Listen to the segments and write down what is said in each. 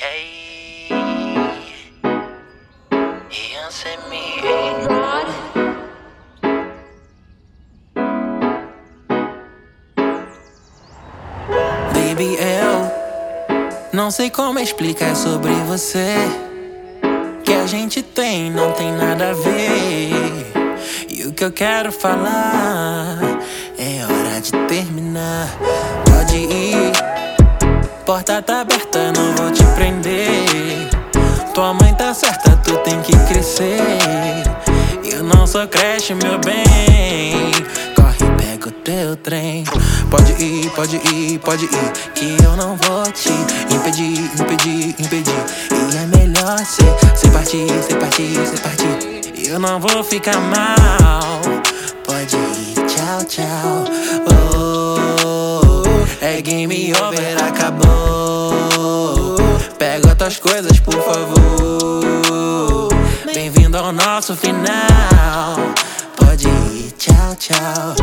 Baby, eu não sei como explicar sobre você. Que a gente tem, não tem nada a ver. E o que eu quero falar é hora de terminar. Pode ir, porta tá aberta, não vou te prender. Tua mãe tá certa, tu tem que crescer. Eu não sou creche, meu bem. Corre, pega o teu trem. Pode ir, pode ir, pode ir, que eu não vou te impedir. E é melhor cê partir. Eu não vou ficar mal. Pode ir, tchau, tchau. É game over, acabou. Pega tuas coisas, por favor. Bem-vindo ao nosso final. Pode ir, tchau, tchau.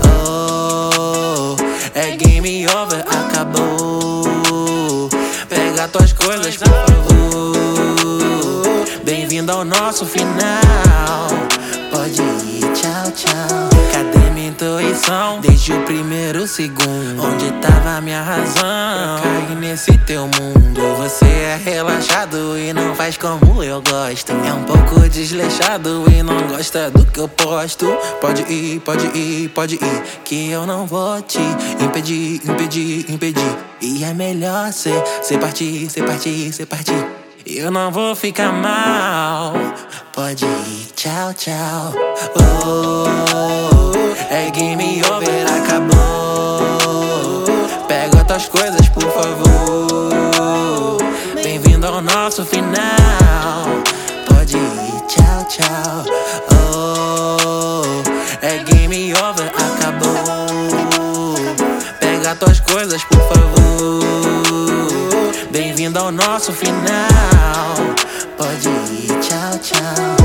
É game over, acabou. Pega tuas coisas, por favor. Bem-vindo ao nosso final. Pode ir, tchau, tchau. Cadê minha intuição? Desde o primeiro segundo, onde tava minha razão? Eu caí nesse teu mundo. Você é relaxado e não faz como eu gosto. É um pouco desleixado e não gosta do que eu posto. Pode ir, que eu não vou te impedir. E é melhor cê partir. Eu não vou ficar mal. Pode ir, tchau, tchau. É game over, acabou. Pega tuas coisas, por favor. Bem-vindo ao nosso final. Pode ir, tchau, tchau. É game over, acabou. Pega tuas coisas, por favor. Bem-vindo ao nosso final. Pode ir, tchau, tchau.